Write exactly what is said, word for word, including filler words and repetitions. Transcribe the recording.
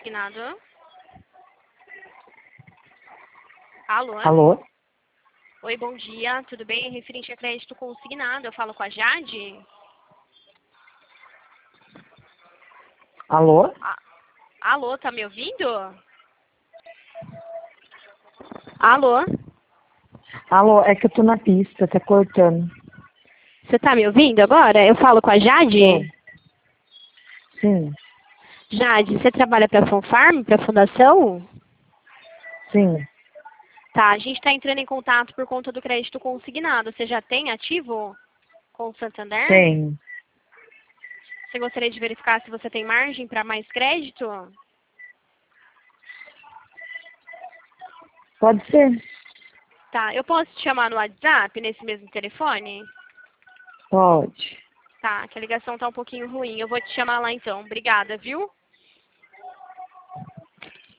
Consignado. Alô? Alô? Oi, bom dia, tudo bem? Referente a crédito consignado, eu falo com a Jade? Alô? A- Alô, tá me ouvindo? Alô? Alô, é que eu tô na pista, tá cortando. Você tá me ouvindo agora? Eu falo com a Jade? Sim, Jade, você trabalha para a Funfarm, para a fundação? sim. Tá, a gente está entrando em contato por conta do crédito consignado. Você já tem ativo com o Santander? Tem. Você gostaria de verificar se você tem margem para mais crédito? Pode ser? Tá, eu posso te chamar no WhatsApp, nesse mesmo telefone? Pode. Tá, que a ligação tá um pouquinho ruim. Eu vou te chamar lá então. Obrigada, viu?